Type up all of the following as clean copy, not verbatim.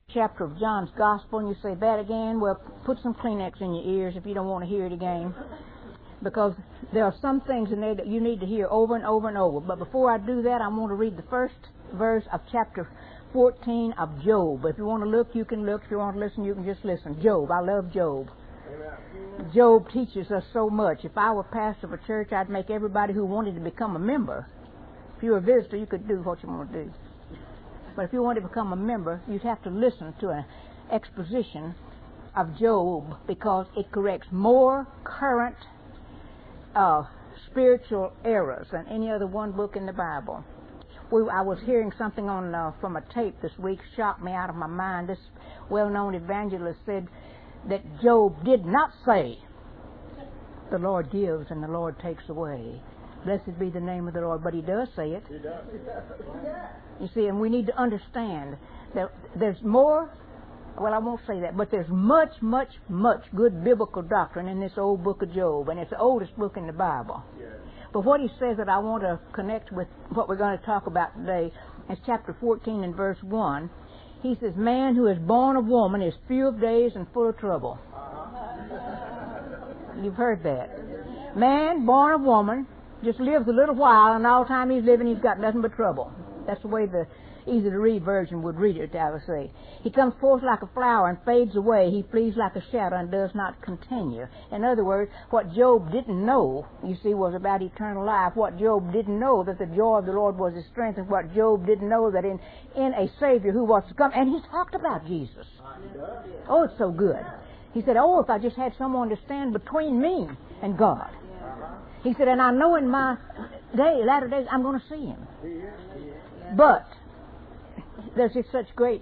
chapter of John's Gospel, and you say that again, well, put some Kleenex in your ears if you don't want to hear it again, because there are some things in there that you need to hear over and over and over. But before I do that, I want to read the first verse of chapter 14 of Job. If you want to look, you can look. If you want to listen, you can just listen. Job. I love Job. Amen. Job teaches us so much. If I were pastor of a church, I'd make everybody who wanted to become a member. If you were a visitor, you could do what you want to do. But if you want to become a member, you'd have to listen to an exposition of Job, because it corrects more current spiritual errors than any other one book in the Bible. I was hearing something on from a tape this week, shocked me out of my mind. This well-known evangelist said that Job did not say, "The Lord gives and the Lord takes away. Blessed be the name of the Lord," but he does say it. He does. You see, and we need to understand that there's more, well, I won't say that, but there's much, much, much good biblical doctrine in this old book of Job, and it's the oldest book in the Bible. Yes. But what he says that I want to connect with what we're going to talk about today is chapter 14 and verse 1. He says, "Man who is born of woman is few of days and full of trouble." You've heard that. Man born of woman just lives a little while, and all the time he's living, he's got nothing but trouble. That's the way the easy-to-read version would read it, I would say. He comes forth like a flower and fades away. He flees like a shadow and does not continue. In other words, what Job didn't know, you see, was about eternal life. What Job didn't know, that the joy of the Lord was his strength, and what Job didn't know, that in a Savior who was to come, and he talked about Jesus. Oh, it's so good. He said, "Oh, if I just had someone to stand between me and God." He said, "And I know in my latter days, I'm going to see him." But there's just such great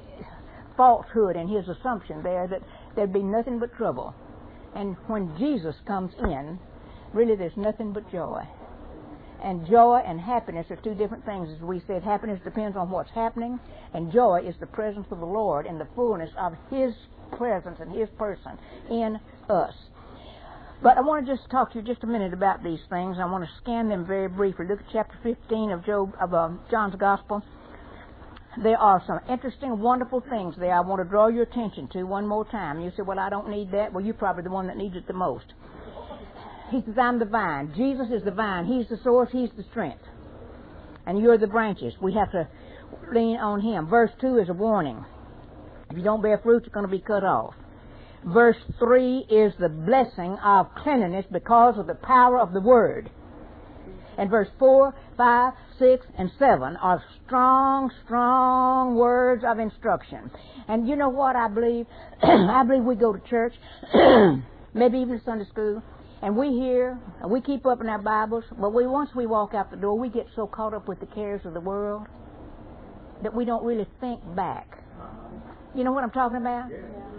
falsehood in his assumption there that there'd be nothing but trouble. And when Jesus comes in, really there's nothing but joy. And joy and happiness are two different things. As we said, happiness depends on what's happening, and joy is the presence of the Lord and the fullness of His presence and His person in us. But I want to just talk to you just a minute about these things. I want to scan them very briefly. Look at chapter 15 of John's Gospel. There are some interesting, wonderful things there I want to draw your attention to one more time. You say, "Well, I don't need that." Well, you're probably the one that needs it the most. He says, "I'm the vine." Jesus is the vine. He's the source. He's the strength. And you're the branches. We have to lean on Him. Verse 2 is a warning. If you don't bear fruit, you're going to be cut off. Verse 3 is the blessing of cleanliness because of the power of the Word. And verse 4, 5, 6, and 7 are strong, strong words of instruction. And you know what I believe? I believe we go to church, maybe even Sunday school, and we hear, and we keep up in our Bibles, but once we walk out the door, we get so caught up with the cares of the world that we don't really think back. You know what I'm talking about?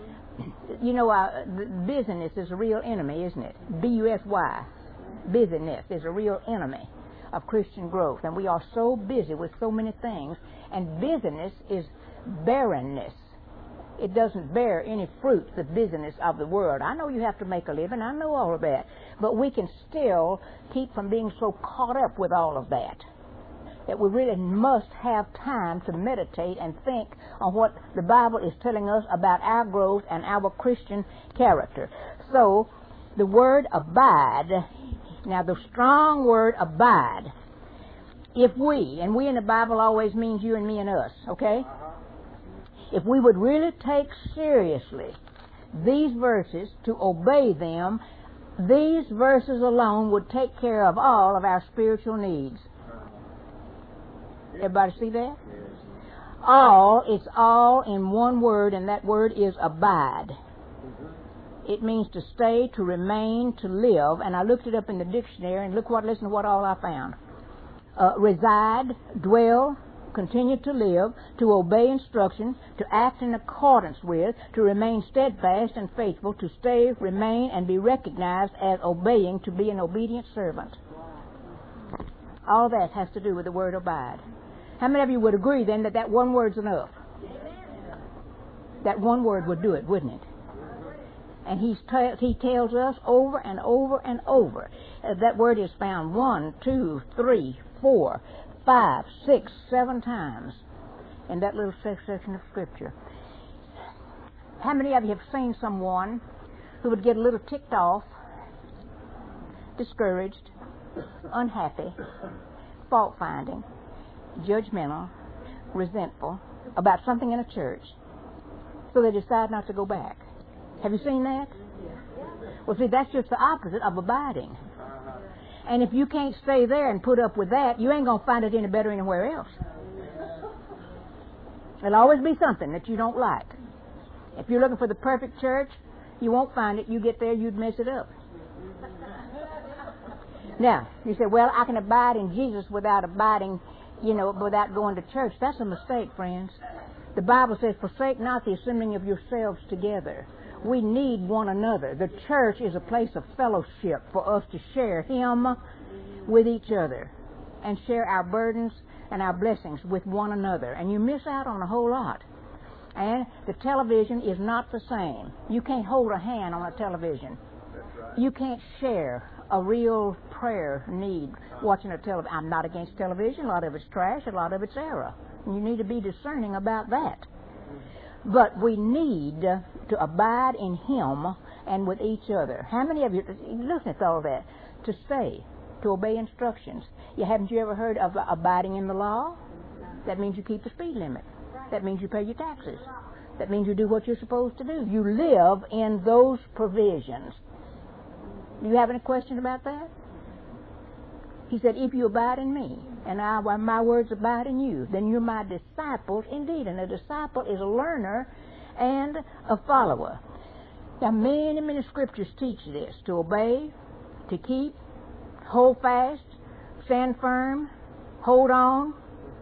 You know, busyness is a real enemy, isn't it? B-U-S-Y. Busyness is a real enemy of Christian growth. And we are so busy with so many things. And busyness is barrenness. It doesn't bear any fruit, the busyness of the world. I know you have to make a living. I know all of that. But we can still keep from being so caught up with all of that we really must have time to meditate and think on what the Bible is telling us about our growth and our Christian character. So, the word abide, now the strong word abide, if we, and we in the Bible always means you and me and us, okay? If we would really take seriously these verses to obey them, these verses alone would take care of all of our spiritual needs. Everybody see that? It's all in one word, and that word is abide. It means to stay, to remain, to live. And I looked it up in the dictionary, and listen to what all I found. Reside, dwell, continue to live, to obey instruction, to act in accordance with, to remain steadfast and faithful, to stay, remain, and be recognized as obeying, to be an obedient servant. All that has to do with the word abide. How many of you would agree then that one word's enough? That one word would do it, wouldn't it? And he tells us over and over and over. That word is found 1, 2, 3, 4, 5, 6, 7 times in that little section of Scripture. How many of you have seen someone who would get a little ticked off, discouraged, unhappy, fault-finding, judgmental, resentful about something in a church, so they decide not to go back? Have you seen that? Well, see, that's just the opposite of abiding. And if you can't stay there and put up with that, you ain't going to find it any better anywhere else. There'll always be something that you don't like. If you're looking for the perfect church, you won't find it. You get there, you'd mess it up. Now, you say, well, I can abide in Jesus without abiding, without going to church. That's a mistake, friends. The Bible says, forsake not the assembling of yourselves together. We need one another. The church is a place of fellowship for us to share Him with each other and share our burdens and our blessings with one another. And you miss out on a whole lot. And the television is not the same. You can't hold a hand on a television. You can't share a real prayer need watching a television. I'm not against television. A lot of it's trash. A lot of it's error. And you need to be discerning about that. But we need to abide in Him and with each other. How many of you, listen to all that, to stay, to obey instructions? Haven't you ever heard of abiding in the law? That means you keep the speed limit. That means you pay your taxes. That means you do what you're supposed to do. You live in those provisions. Do you have any question about that? He said, if you abide in me, and my words abide in you, then you're my disciples indeed. And a disciple is a learner and a follower. Now, many, many scriptures teach this, to obey, to keep, hold fast, stand firm, hold on,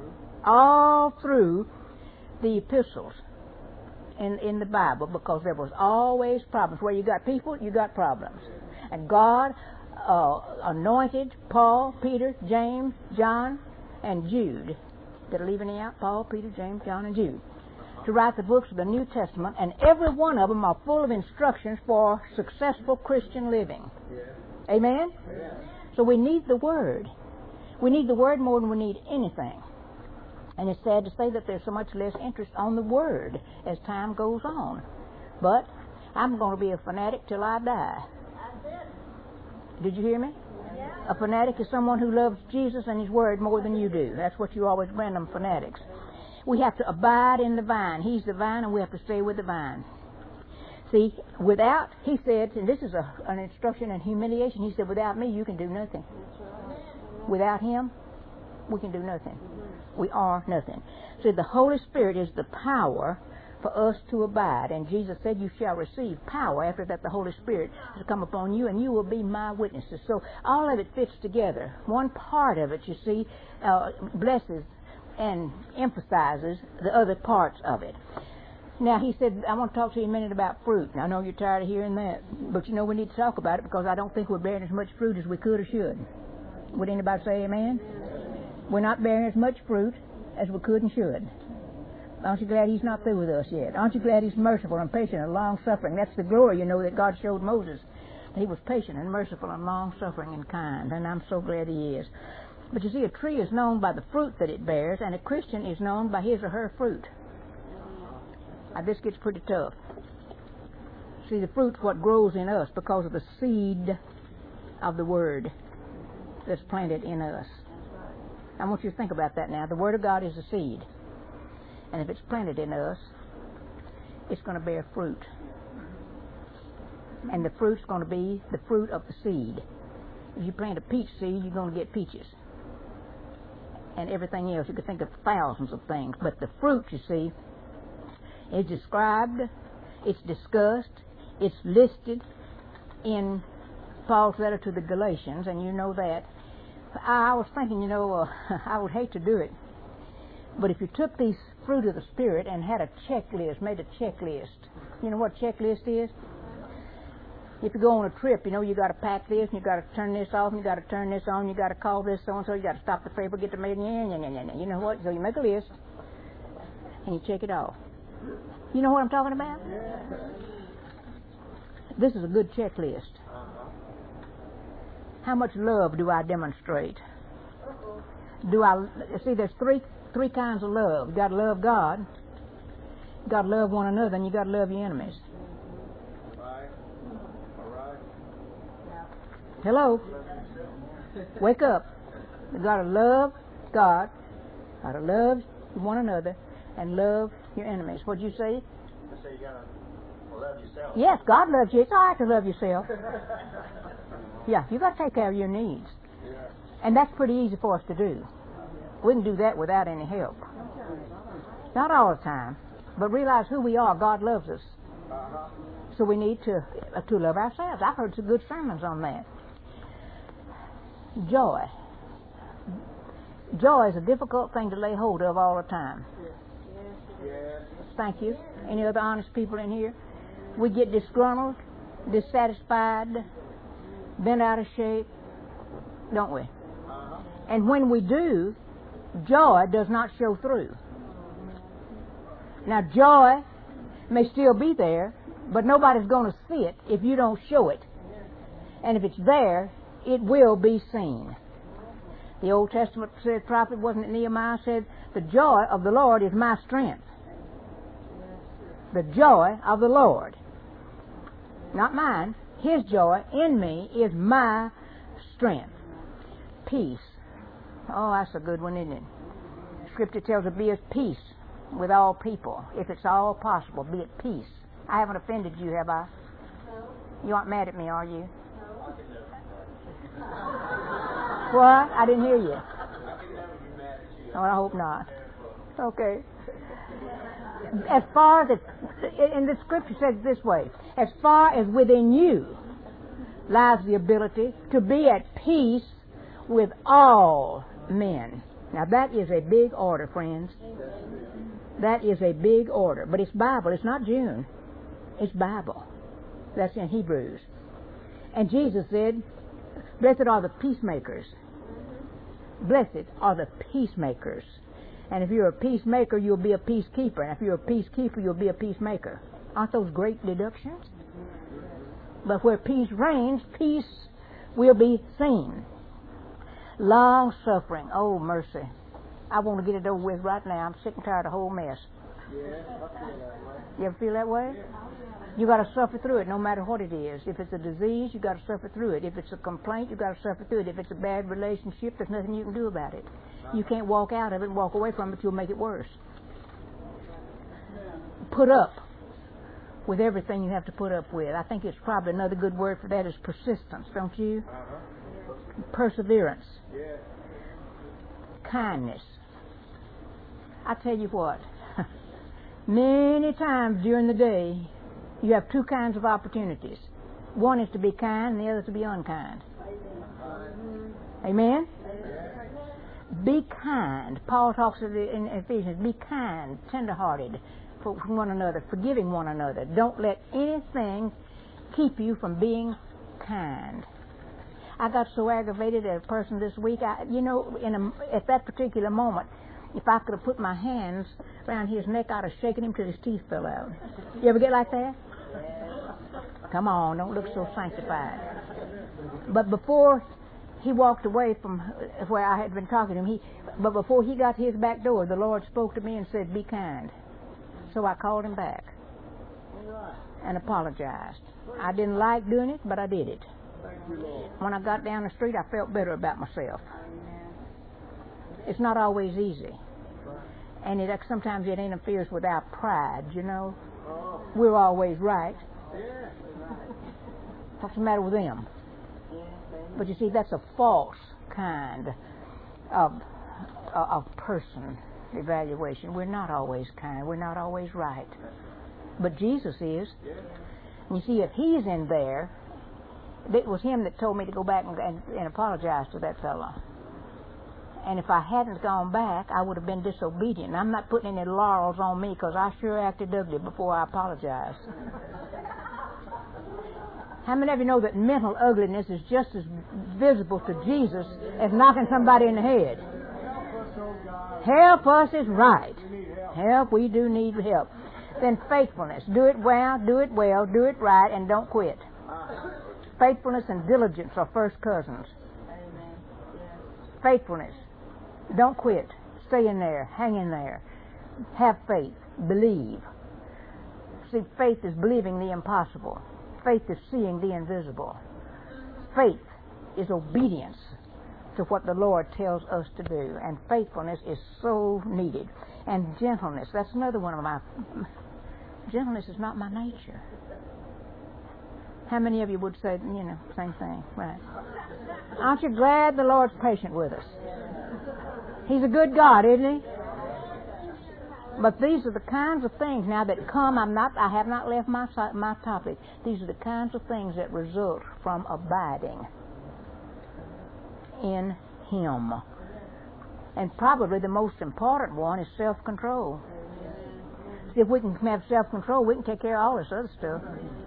all through the epistles in the Bible, because there was always problems. Where you got people, you got problems. And God anointed Paul, Peter, James, John, and Jude. Did I leave any out? Paul, Peter, James, John, and Jude. To write the books of the New Testament, and every one of them are full of instructions for successful Christian living. Yeah. Amen? Yeah. So we need the Word. We need the Word more than we need anything. And it's sad to say that there's so much less interest on the Word as time goes on. But I'm going to be a fanatic till I die. Did you hear me? Yeah. A fanatic is someone who loves Jesus and His Word more than you do. That's what you always brand them, fanatics. We have to abide in the vine. He's the vine, and we have to stay with the vine. See, without, He said, and this is an instruction in humiliation, He said, without me you can do nothing. Without Him, we can do nothing. We are nothing. So the Holy Spirit is the power for us to abide. And Jesus said, you shall receive power. After that, the Holy Spirit has come upon you, and you will be my witnesses. So all of it fits together. One part of it, you see, blesses and emphasizes the other parts of it. Now, He said, I want to talk to you a minute about fruit. And I know you're tired of hearing that. But we need to talk about it, because I don't think we're bearing as much fruit as we could or should. Would anybody say amen? We're not bearing as much fruit as we could and should. Aren't you glad He's not through with us yet? Aren't you glad He's merciful and patient and long-suffering? That's the glory, that God showed Moses. He was patient and merciful and long-suffering and kind, and I'm so glad He is. But you see, a tree is known by the fruit that it bears, and a Christian is known by his or her fruit. Now, this gets pretty tough. See, the fruit's what grows in us because of the seed of the Word that's planted in us. I want you to think about that now. The Word of God is a seed. And if it's planted in us, it's going to bear fruit. And the fruit's going to be the fruit of the seed. If you plant a peach seed, you're going to get peaches. And everything else, you could think of thousands of things. But the fruit, you see, is described, it's discussed, it's listed in Paul's letter to the Galatians, and you know that. I was thinking, I would hate to do it. But if you took these fruit of the Spirit and had a checklist, made a checklist. You know what a checklist is? If you go on a trip, you got to pack this, and you got to turn this off, and you got to turn this on, you got to call this so-and-so, you got to stop the paper, get the mail, you know what? So you make a list, and you check it off. You know what I'm talking about? This is a good checklist. How much love do I demonstrate? See, there's three kinds of love. You got to love God. You got to love one another, and you got to love your enemies. Right. All right. Hello. Wake up. You got to love God, got to love one another, and love your enemies. What'd you say? I say you got to love yourself. Yes, God loves you. It's all right to love yourself. Yeah, you got to take care of your needs. Yeah. And that's pretty easy for us to do. We can do that without any help. Not all the time, but realize who we are. God loves us. Uh-huh. So we need to love ourselves. I've heard some good sermons on that. Joy. Joy is a difficult thing to lay hold of all the time. Yes. Thank you. Any other honest people in here? We get disgruntled, dissatisfied, bent out of shape, don't we? Uh-huh. And when we do, joy does not show through. Now, joy may still be there, but nobody's going to see it if you don't show it. And if it's there, it will be seen. The Old Testament said, prophet, wasn't it Nehemiah, said, the joy of the Lord is my strength. The joy of the Lord. Not mine. His joy in me is my strength. Peace. Oh, that's a good one, isn't it? Scripture tells us, be at peace with all people. If it's all possible, be at peace. I haven't offended you, have I? You aren't mad at me, are you? What? I didn't hear you. Oh, I hope not. Okay. As far as and the scripture says it this way, as far as within you lies the ability to be at peace with all men. Now that is a big order, friends. That is a big order. But it's Bible. It's not June. It's Bible. That's in Hebrews. And Jesus said, blessed are the peacemakers. Blessed are the peacemakers. And if you're a peacemaker, you'll be a peacekeeper. And if you're a peacekeeper, you'll be a peacemaker. Aren't those great deductions? But where peace reigns, peace will be seen. Long suffering. Oh, mercy. I want to get it over with right now. I'm sick and tired of the whole mess. Yeah, I feel that way. You ever feel that way? You got to suffer through it no matter what it is. If it's a disease, you got to suffer through it. If it's a complaint, you got to suffer through it. If it's a bad relationship, there's nothing you can do about it. You can't walk out of it and walk away from it. You'll make it worse. Put up with everything you have to put up with. I think it's probably another good word for that is persistence, don't you? Uh-huh. Perseverance. Yeah. Kindness. I tell you what, many times during the day, you have two kinds of opportunities. One is to be kind, and the other is to be unkind. Amen? Be kind. Paul talks in Ephesians, be kind, tenderhearted for one another, forgiving one another. Don't let anything keep you from being kind. I got so aggravated at a person this week. At that particular moment, if I could have put my hands around his neck, I'd have shaken him till his teeth fell out. You ever get like that? Come on, don't look so sanctified. But before he walked away from where I had been talking to him, but before he got to his back door, the Lord spoke to me and said, be kind. So I called him back and apologized. I didn't like doing it, but I did it. When I got down the street, I felt better about myself. It's not always easy. And sometimes it interferes with our pride, you know. We're always right. What's the matter with them? But you see, that's a false kind of person evaluation. We're not always kind. We're not always right. But Jesus is. And you see, if he's in there, it was him that told me to go back and apologize to that fellow. And if I hadn't gone back, I would have been disobedient. And I'm not putting any laurels on me because I sure acted ugly before I apologized. How many of you know that mental ugliness is just as visible to Jesus as knocking somebody in the head? Help us is right. Help, we do need help. Then faithfulness. Do it well, do it right, and don't quit. Faithfulness and diligence are first cousins. Faithfulness. Don't quit. Stay in there. Hang in there. Have faith. Believe. See, faith is believing the impossible. Faith is seeing the invisible. Faith is obedience to what the Lord tells us to do. And faithfulness is so needed. And gentleness, that's another one of my... Gentleness is not my nature. How many of you would say, same thing? Right. Aren't you glad the Lord's patient with us? He's a good God, isn't He? But these are the kinds of things now that come. I have not left my topic. These are the kinds of things that result from abiding in Him. And probably the most important one is self-control. See, if we can have self-control, we can take care of all this other stuff.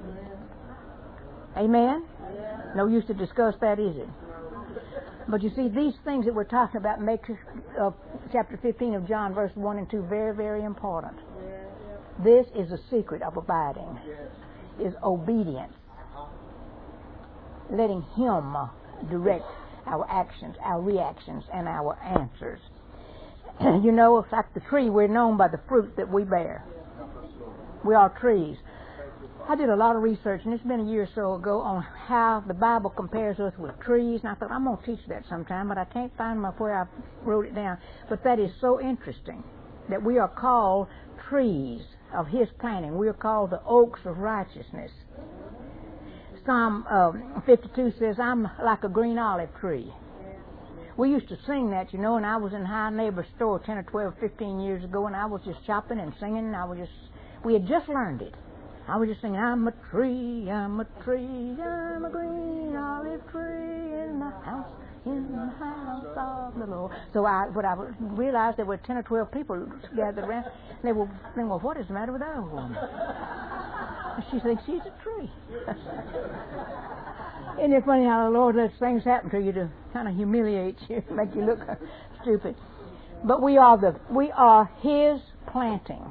Amen? No use to discuss that, is it? But you see, these things that we're talking about make chapter 15 of John, verse 1 and 2, very, very important. This is the secret of abiding, is obedience. Letting Him direct our actions, our reactions, and our answers. It's like the tree, we're known by the fruit that we bear. We are trees. I did a lot of research, and it's been a year or so ago, on how the Bible compares us with trees. And I thought, I'm going to teach that sometime, but I can't find where I wrote it down. But that is so interesting, that we are called trees of His planting. We are called the oaks of righteousness. Psalm 52 says, I'm like a green olive tree. We used to sing that, and I was in High Neighbor store 10 or 12, 15 years ago, and I was just chopping and singing, and we had just learned it. I was just singing, I'm a tree, I'm a tree, I'm a green olive tree in the house of the Lord. So I realized there were 10 or 12 people gathered around, and they were saying, well, what is the matter with that woman? She thinks she's a tree. Isn't it funny how the Lord lets things happen to you to kind of humiliate you, make you look stupid? But we are His planting.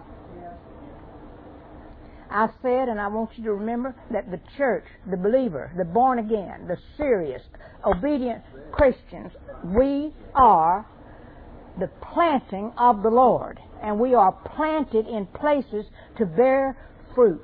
I said, and I want you to remember, that the church, the believer, the born again, the serious, obedient Christians, we are the planting of the Lord. And we are planted in places to bear fruit.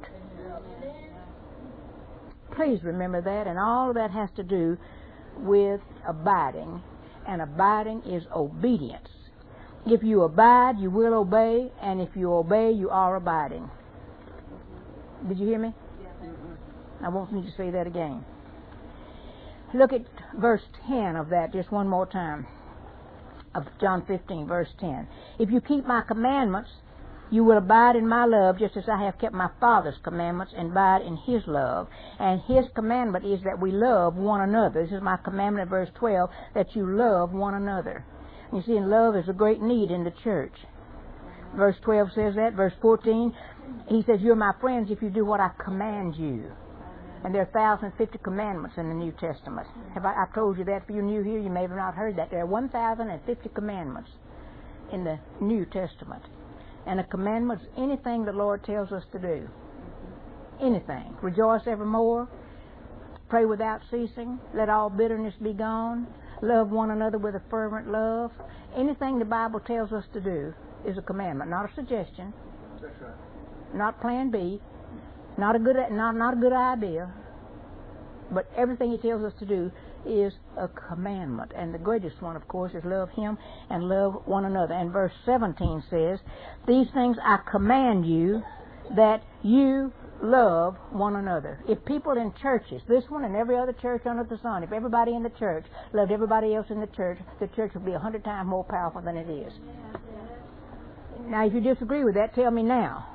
Please remember that, and all of that has to do with abiding, and abiding is obedience. If you abide, you will obey, and if you obey, you are abiding. Did you hear me? I want you to say that again. Look at verse 10 of that just one more time, of John 15, verse 10. If you keep my commandments, you will abide in my love, just as I have kept my Father's commandments and abide in His love. And His commandment is that we love one another. This is my commandment, verse 12, that you love one another. You see, love is a great need in the church. Verse 12 says that. Verse 14, He says, you're my friends if you do what I command you. And there are 1,050 commandments in the New Testament. I've told you that. If you're new here, you may have not heard that. There are 1,050 commandments in the New Testament. And a commandment is anything the Lord tells us to do. Anything. Rejoice evermore. Pray without ceasing. Let all bitterness be gone. Love one another with a fervent love. Anything the Bible tells us to do is a commandment, not a suggestion. That's right. Not plan B. Not a good idea. But everything He tells us to do is a commandment. And the greatest one, of course, is love Him and love one another. And verse 17 says, these things I command you, that you love one another. If people in churches, this one and every other church under the sun, if everybody in the church loved everybody else in the church would be 100 times more powerful than it is. Now, if you disagree with that, tell me now.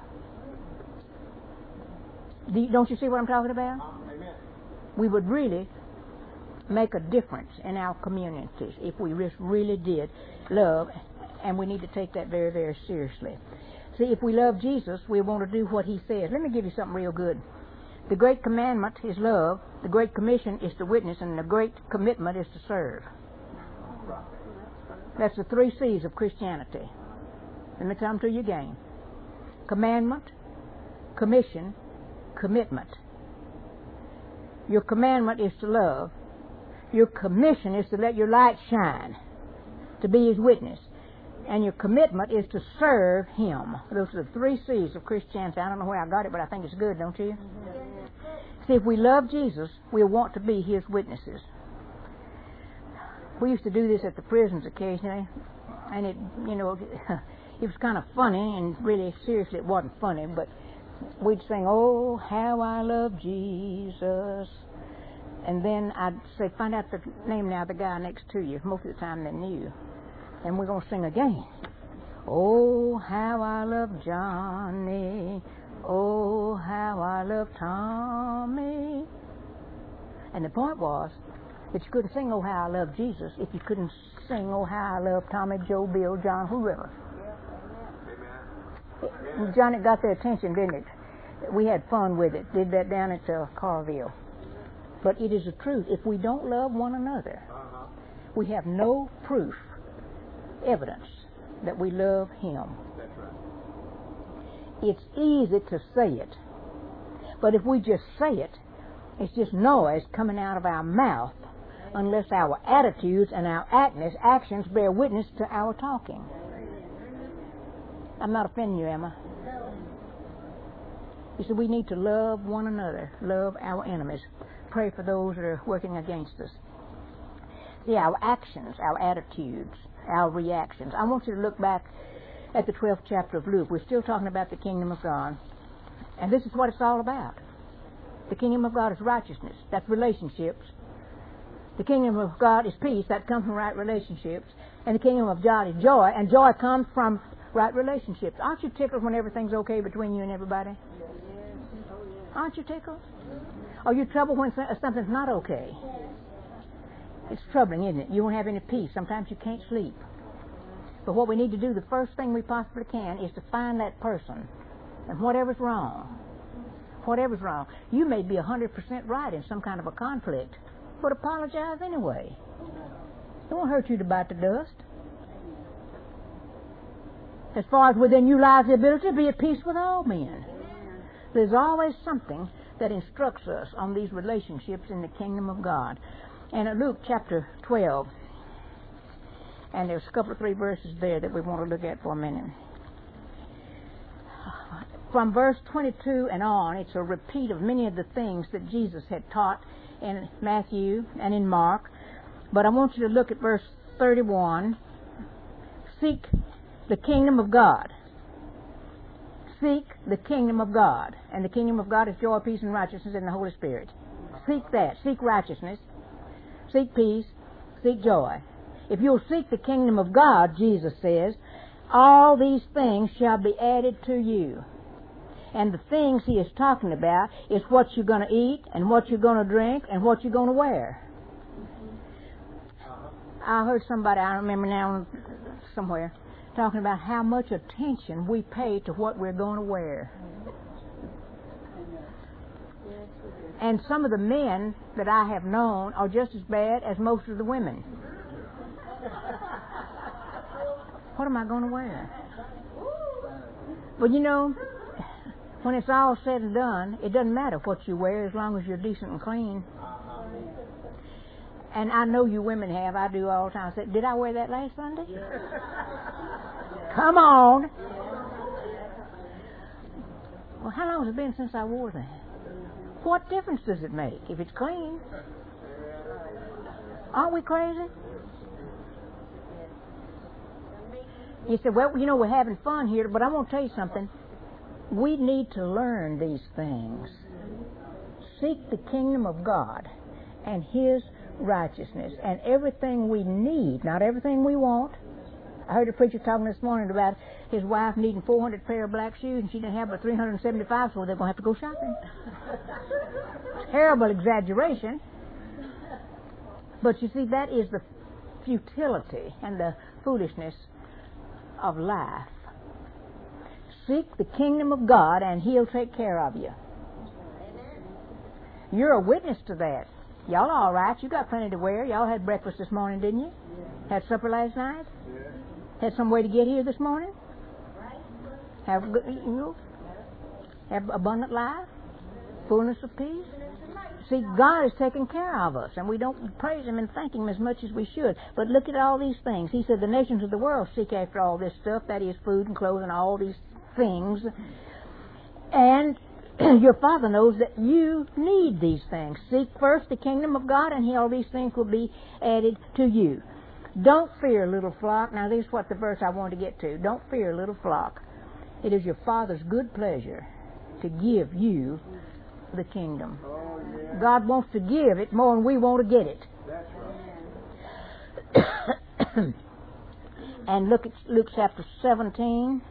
Don't you see what I'm talking about? Amen. We would really make a difference in our communities if we really did love, and we need to take that very, very seriously. See, if we love Jesus, we want to do what He says. Let me give you something real good. The great commandment is love, the great commission is to witness, and the great commitment is to serve. That's the 3 C's of Christianity. Let me tell them to you again. Commandment, commission, commitment. Your commandment is to love. Your commission is to let your light shine, to be His witness. And your commitment is to serve Him. Those are the 3 C's of Christianity. I don't know where I got it, but I think it's good, don't you? See, if we love Jesus, we'll want to be His witnesses. We used to do this at the prisons occasionally, and it was kind of funny, and really, seriously, it wasn't funny, but we'd sing, "Oh, how I love Jesus." And then I'd say, find out the name now of the guy next to you. Most of the time they knew. And we're going to sing again. "Oh, how I love Johnny. Oh, how I love Tommy." And the point was that you couldn't sing "Oh, how I love Jesus" if you couldn't sing "Oh, how I love Tommy, Joe, Bill, John, whoever. Amen. Johnny got their attention, didn't it? We had fun with it. Did that down at Carville. But it is the truth. If we don't love one another, we have no proof, evidence that we love Him. That's right. It's easy to say it, but if we just say it, it's just noise coming out of our mouth, unless our attitudes and our actions bear witness to our talking. I'm not offending you, am I? You see, we need to love one another, love our enemies, pray for those that are working against us. See, our actions, our attitudes, our reactions. I want you to look back at the 12th chapter of Luke. We're still talking about the kingdom of God. And this is what it's all about. The kingdom of God is righteousness. That's relationships. The kingdom of God is peace. That comes from right relationships. And the kingdom of God is joy. And joy comes from right relationships. Aren't you tickled when everything's okay between you and everybody? Aren't you tickled? Are you troubled when something's not okay? It's troubling, isn't it? You won't have any peace. Sometimes you can't sleep. But what we need to do, the first thing we possibly can, is to find that person. And whatever's wrong, you may be 100% right in some kind of a conflict, but apologize anyway. It won't hurt you to bite the dust. As far as within you lies the ability to be at peace with all men. There's always something that instructs us on these relationships in the kingdom of God. And in Luke chapter 12, and there's a couple of 3 verses there that we want to look at for a minute. From verse 22 and on, it's a repeat of many of the things that Jesus had taught in Matthew and in Mark. But I want you to look at verse 31. Seek the kingdom of God. Seek the kingdom of God. And the kingdom of God is joy, peace, and righteousness in the Holy Spirit. Seek that. Seek righteousness. Seek peace. Seek joy. If you'll seek the kingdom of God, Jesus says, all these things shall be added to you. And the things He is talking about is what you're going to eat and what you're going to drink and what you're going to wear. I heard somebody, I don't remember now, somewhere, talking about how much attention we pay to what we're going to wear. And some of the men that I have known are just as bad as most of the women. What am I going to wear? Well, you know, when it's all said and done, it doesn't matter what you wear as long as you're decent and clean. And I know you women have. I do all the time. I say, did I wear that last Sunday? Come on. Well, how long has it been since I wore that? What difference does it make if it's clean? Aren't we crazy? You said, well, you know, we're having fun here, but I want to tell you something. We need to learn these things. Seek the kingdom of God and His righteousness, and everything we need, not everything we want. I heard a preacher talking this morning about his wife needing 400 pair of black shoes, and she didn't have but 375, so they're going to have to go shopping. Terrible exaggeration. But you see, that is the futility and the foolishness of life. Seek the kingdom of God, and He'll take care of you. You're a witness to that. Y'all all right. You got plenty to wear. Y'all had breakfast this morning, didn't you? Yeah. Had supper last night? Yeah. Had some way to get here this morning? Have abundant life? Fullness of peace? See, God is taking care of us, and we don't praise Him and thank Him as much as we should. But look at all these things. He said the nations of the world seek after all this stuff, that is food and clothes and all these things. And your Father knows that you need these things. Seek first the kingdom of God, and all these things will be added to you. Don't fear, little flock. Now, this is what the verse I want to get to. Don't fear, little flock. It is your Father's good pleasure to give you the kingdom. Oh, yeah. God wants to give it more than we want to get it. That's right. And look at Luke chapter 17.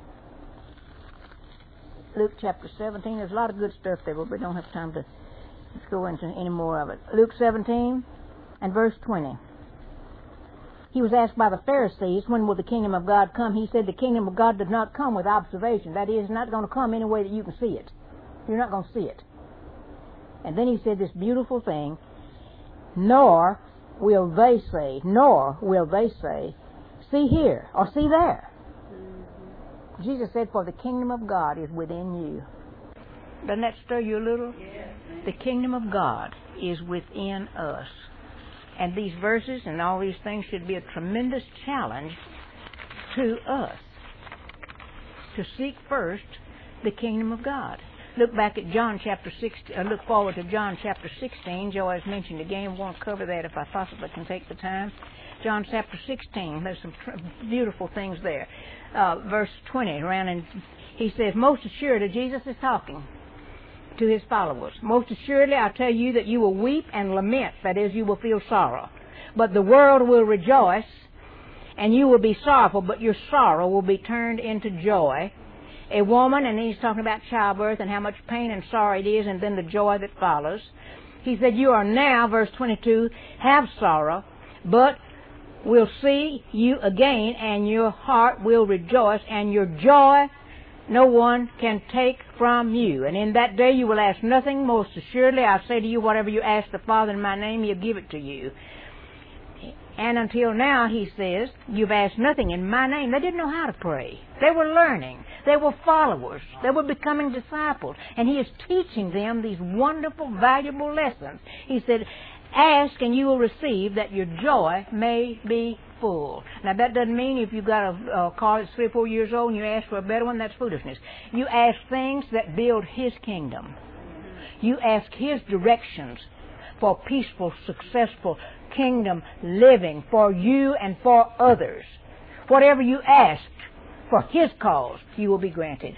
Luke chapter 17. There's a lot of good stuff there, but we don't have time to go into any more of it. Luke 17 and verse 20. He was asked by the Pharisees, when will the kingdom of God come? He said the kingdom of God does not come with observation. That is, it's not going to come any way that you can see it. You're not going to see it. And then he said this beautiful thing, nor will they say, see here or see there. Jesus said, for the kingdom of God is within you. Doesn't that stir you a little? Yes. The kingdom of God is within us. And these verses and all these things should be a tremendous challenge to us to seek first the kingdom of God. Look back at John chapter 16. Look forward to John chapter 16. Joe has mentioned again. I won't cover that if I possibly can take the time. John chapter 16. There's some beautiful things there. Verse 20 around, and he says, most assuredly, Jesus is talking to his followers. Most assuredly, I tell you that you will weep and lament. That is, you will feel sorrow. But the world will rejoice, and you will be sorrowful, but your sorrow will be turned into joy. A woman, and he's talking about childbirth and how much pain and sorrow it is, and then the joy that follows. He said, you are now, verse 22, have sorrow, but will see you again, and your heart will rejoice, and your joy no one can take from you. And in that day you will ask nothing. Most assuredly, I say to you, whatever you ask the Father in my name, he'll give it to you. And until now, he says, you've asked nothing in my name. They didn't know how to pray. They were learning. They were followers. They were becoming disciples. And he is teaching them these wonderful, valuable lessons. He said, ask and you will receive, that your joy may be full. Now, that doesn't mean if you've got a car that's 3 or 4 years old and you ask for a better one, that's foolishness. You ask things that build his kingdom. You ask his directions for peaceful, successful kingdom living for you and for others. Whatever you ask for his cause, you will be granted.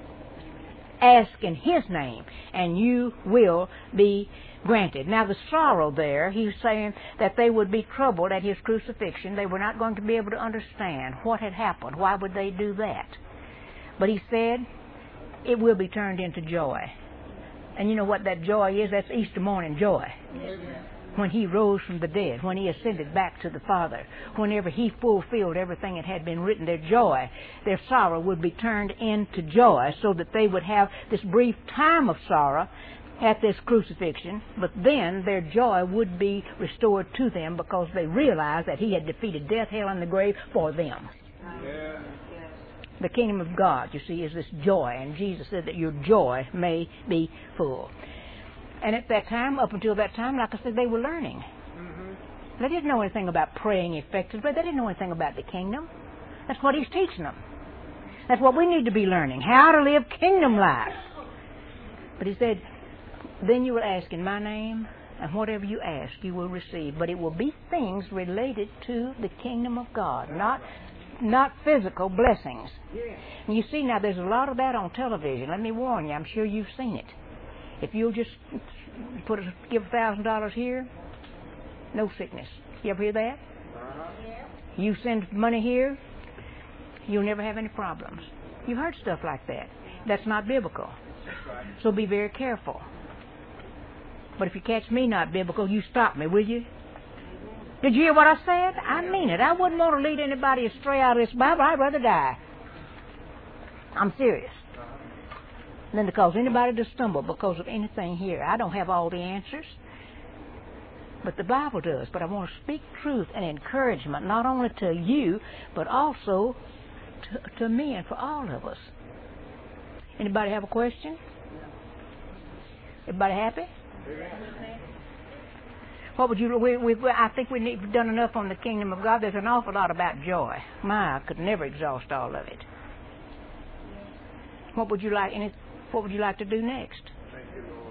Ask in his name, and you will be granted. Now, the sorrow there, he's saying that they would be troubled at his crucifixion. They were not going to be able to understand what had happened. Why would they do that? But he said, it will be turned into joy. And you know what that joy is? That's Easter morning joy. Amen. When he rose from the dead, when he ascended back to the Father, whenever he fulfilled everything that had been written, their joy, their sorrow would be turned into joy, so that they would have this brief time of sorrow at this crucifixion, but then their joy would be restored to them because they realized that he had defeated death, hell, and the grave for them. Yeah. The kingdom of God, you see, is this joy, and Jesus said that your joy may be full. And at that time, up until that time, like I said, they were learning. Mm-hmm. They didn't know anything about praying effectively. They didn't know anything about the kingdom. That's what he's teaching them. That's what we need to be learning, how to live kingdom life. But he said, then you will ask in my name, and whatever you ask, you will receive. But it will be things related to the kingdom of God, not physical blessings. And you see, now there's a lot of that on television. Let me warn you, I'm sure you've seen it. If you'll just give $1,000 here, no sickness. You ever hear that? Uh-huh. You send money here, you'll never have any problems. You've heard stuff like that. That's not biblical. So be very careful. But if you catch me not biblical, you stop me, will you? Did you hear what I said? I mean it. I wouldn't want to lead anybody astray out of this Bible. I'd rather die. I'm serious. Than to cause anybody to stumble because of anything here. I don't have all the answers, but the Bible does. But I want to speak truth and encouragement, not only to you, but also to me and for all of us. Anybody have a question? Everybody happy? What would you? I think we've done enough on the kingdom of God. There's an awful lot about joy. I could never exhaust all of it. What would you like? What would you like to do next? Thank you, Lord.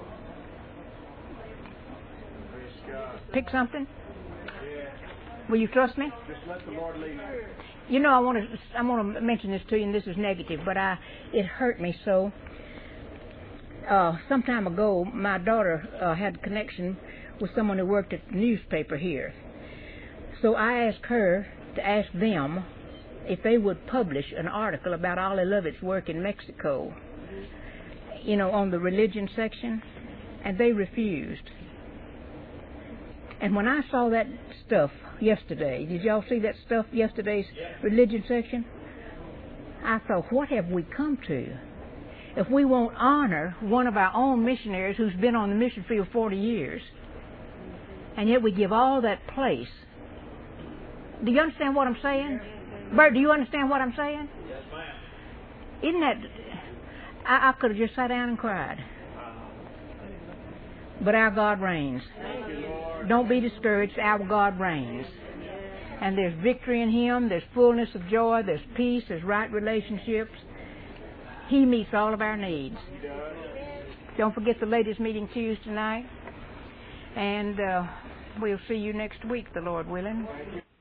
Praise God. Pick something. Yeah. Will you trust me? Just let the Lord lead you. You know, I want to mention this to you, and this is negative, but it hurt me so. Some time ago, my daughter had a connection with someone who worked at the newspaper here. So I asked her to ask them if they would publish an article about Ollie Lovett's work in Mexico, on the religion section, and they refused. And when I saw that stuff yesterday, did y'all see that stuff yesterday's religion section? I thought, what have we come to? If we won't honor one of our own missionaries who's been on the mission field 40 years, and yet we give all that place. Do you understand what I'm saying? Bert, do you understand what I'm saying? Yes, ma'am. Isn't that... I could have just sat down and cried. But our God reigns. Thank you, Lord. Don't be discouraged. Our God reigns. And there's victory in Him. There's fullness of joy. There's peace. There's right relationships. He meets all of our needs. He does. Don't forget the ladies' meeting Tuesday night. And we'll see you next week, the Lord willing. Thank you.